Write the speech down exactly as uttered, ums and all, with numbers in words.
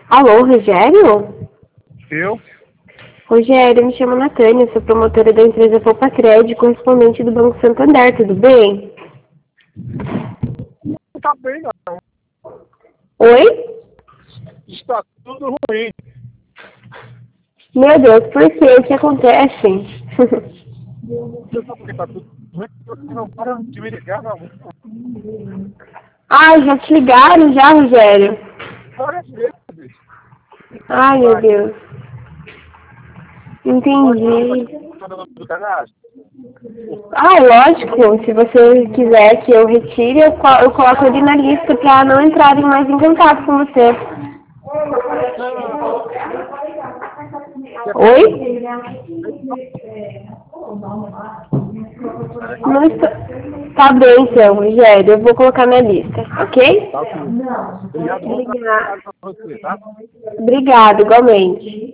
Alô, Rogério? Eu? Rogério, me chamo Natânia, sou promotora da empresa Poupa Crédito, correspondente do Banco Santander, tudo bem? Não tá bem, não. Oi? Está tudo ruim. Meu Deus, por quê? O que acontece? Você sabe por que está tudo ruim? Porque você não para de me ligar, não. Ai, já te ligaram já, Rogério? Várias vezes. Ai, meu Vai. Deus. Pode continuar Entendi. falando do cadastro? Ah, lógico, se você quiser que eu retire, eu, co- eu coloco ele na lista para não entrarem mais em contato com você. Não. Quer fazer no... Oi? Não estou... Tá bem, então, Rogério. Eu vou colocar na lista, ok? Tá ok. Obrigado, bom Obrigada. trabalho para você, tá? Obrigada, igualmente.